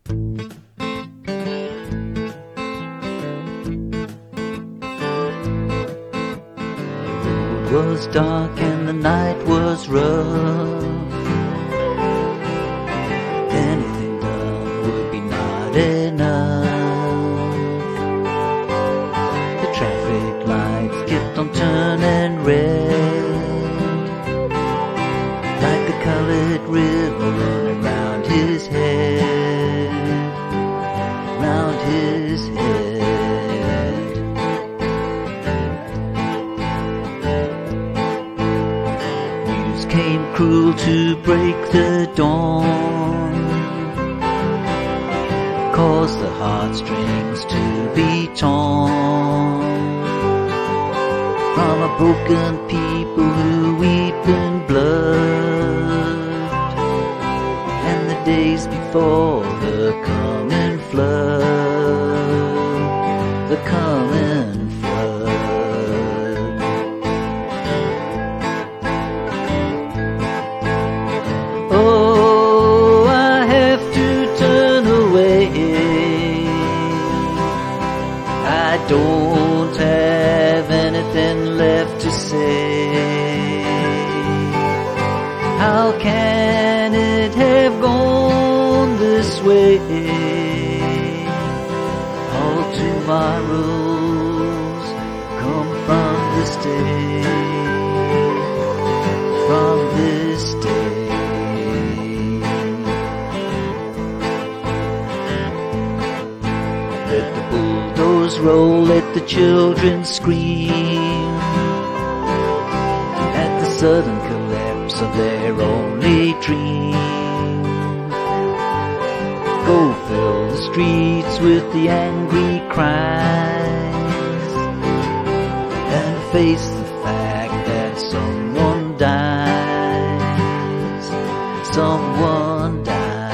The road was dark and the night was rough. Anything done would be not enough. The traffic lights kept on turning red, like a colored river running round his head, round his head. News came cruel to break the dawn, cause the heartstrings to be torn from a broken people who weep in blood, and the days before the coming flood, the coming flood. Oh, I have to turn away. I don't have anything left to say. How can it have gone this way? All tomorrows come from this day, from this day. Let the bulldoze roll, let the children scream at the sudden collapse of their only dream. Go fill the streets with the angry cries and face the fact that someone dies, someone dies.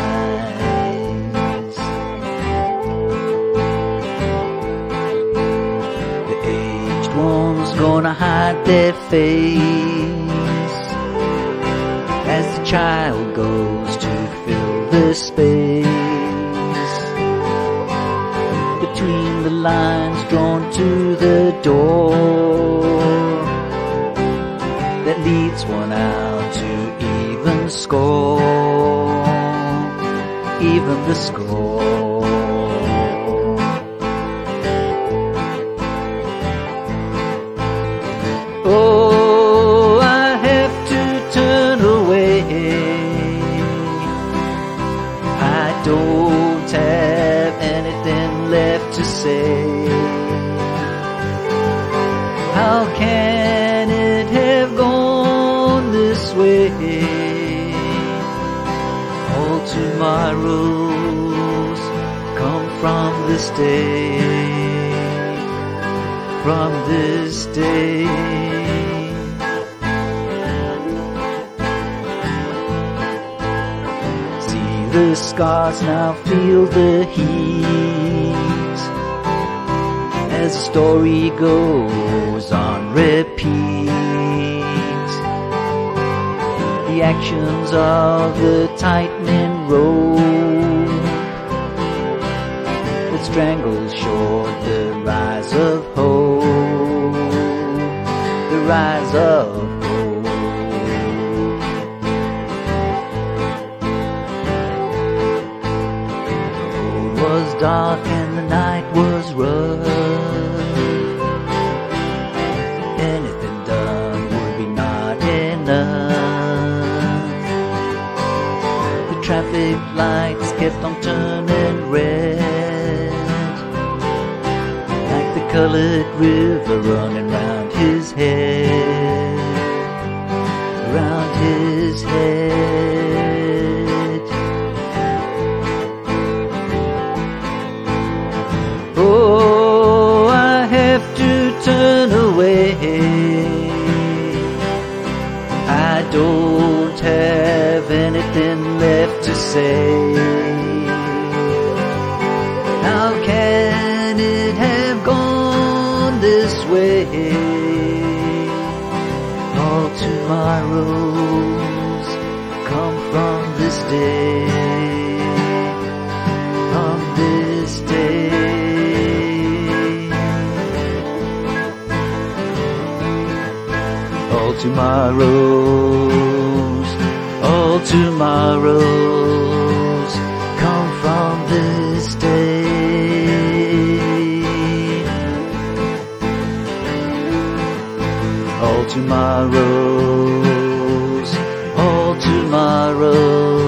One's gonna hide their face as the child goes to fill the space between the lines drawn to the door that leads one out to even score, even the score. Oh, I have to turn away. I don't have anything left to say. How can it have gone this way? All tomorrows come from this day, from this day. The scars now feel the heat as the story goes on repeat. The actions of the tightening rope that strangles short the rise of hope, the rise of hope. Was dark and the night was rough. Anything done would be not enough. The traffic lights kept on turning red, like the colored river running round his head, round his head. Oh, I have to turn away. I don't have anything left to say. How can it have gone this way? All tomorrows come from this day, tomorrows, all tomorrows come from this day. All tomorrows